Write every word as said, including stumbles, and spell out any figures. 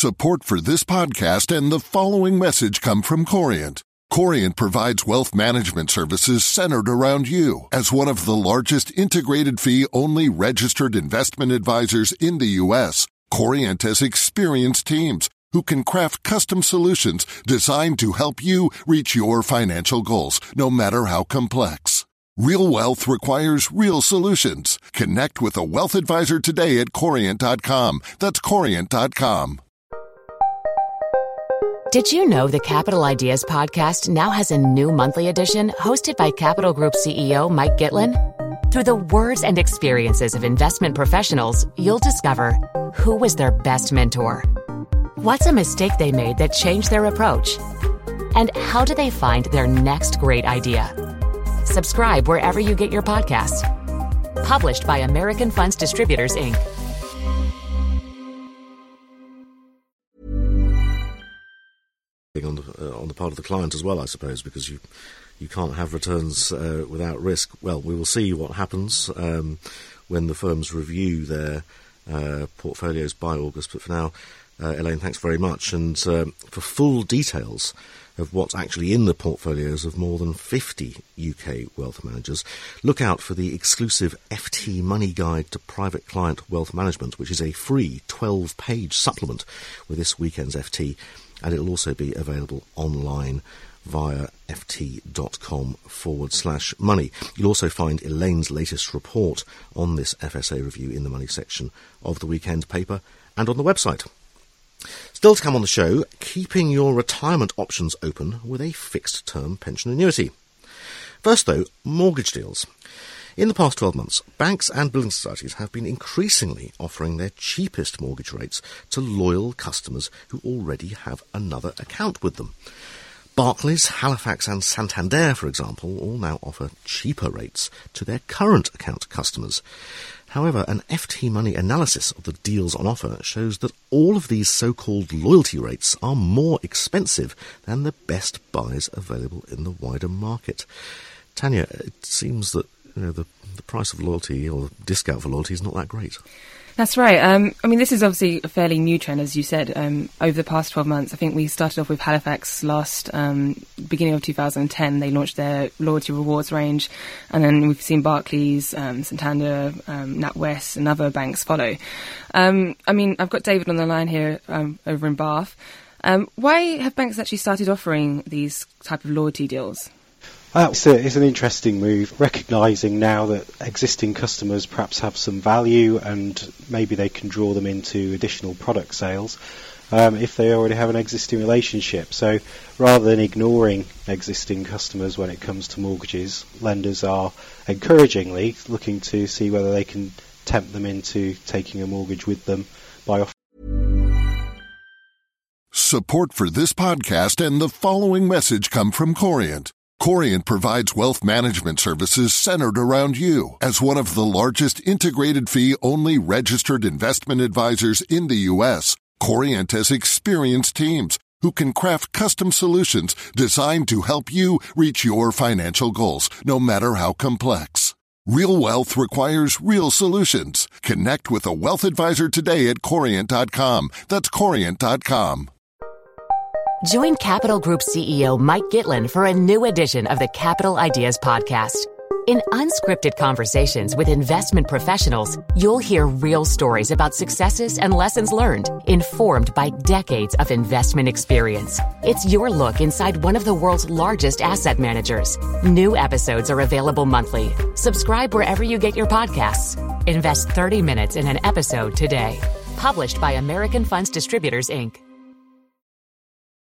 Support for this podcast and the following message come from Corient. Corient provides wealth management services centered around you. As one of the largest integrated fee-only registered investment advisors in the U S, Corient has experienced teams who can craft custom solutions designed to help you reach your financial goals, no matter how complex. Real wealth requires real solutions. Connect with a wealth advisor today at corient dot com. That's corient dot com. Did you know the Capital Ideas podcast now has a new monthly edition hosted by Capital Group C E O Mike Gitlin? Through the words and experiences of investment professionals, you'll discover who was their best mentor, what's a mistake they made that changed their approach, and how do they find their next great idea. Subscribe wherever you get your podcasts. Published by American Funds Distributors, Incorporated. On the, uh, on the part of the client as well, I suppose, because you you can't have returns uh, without risk. Well, we will see what happens um, when the firms review their uh, portfolios by August. But for now, uh, Elaine, thanks very much. And uh, for full details of what's actually in the portfolios of more than fifty U K wealth managers, look out for the exclusive F T Money Guide to Private Client Wealth Management, which is a free twelve-page supplement with this weekend's F T. And it'll also be available online via ft.com forward slash money. You'll also find Elaine's latest report on this F S A review in the money section of the weekend paper and on the website. Still to come on the show, keeping your retirement options open with a fixed-term pension annuity. First, though, mortgage deals. In the past twelve months, banks and building societies have been increasingly offering their cheapest mortgage rates to loyal customers who already have another account with them. Barclays, Halifax and Santander, for example, all now offer cheaper rates to their current account customers. However, an F T Money analysis of the deals on offer shows that all of these so-called loyalty rates are more expensive than the best buys available in the wider market. Tanya, it seems that you know, the, the price of loyalty or discount for loyalty is not that great. That's right. Um, I mean, this is obviously a fairly new trend, as you said. Um, over the past twelve months, I think we started off with Halifax last um, beginning of two thousand ten. They launched their loyalty rewards range, and then we've seen Barclays, um, Santander, um, NatWest, and other banks follow. Um, I mean, I've got David on the line here um, over in Bath. Um, why have banks actually started offering these type of loyalty deals? Uh, it's, a, it's an interesting move, recognising now that existing customers perhaps have some value and maybe they can draw them into additional product sales um, if they already have an existing relationship. So rather than ignoring existing customers when it comes to mortgages, lenders are encouragingly looking to see whether they can tempt them into taking a mortgage with them by offering. Support for this podcast and the following message come from Corient. Corient provides wealth management services centered around you. As one of the largest integrated fee-only registered investment advisors in the U S, Corient has experienced teams who can craft custom solutions designed to help you reach your financial goals, no matter how complex. Real wealth requires real solutions. Connect with a wealth advisor today at corient dot com. That's corient dot com. Join Capital Group C E O Mike Gitlin for a new edition of the Capital Ideas podcast. In unscripted conversations with investment professionals, you'll hear real stories about successes and lessons learned, informed by decades of investment experience. It's your look inside one of the world's largest asset managers. New episodes are available monthly. Subscribe wherever you get your podcasts. Invest thirty minutes in an episode today. Published by American Funds Distributors, Incorporated.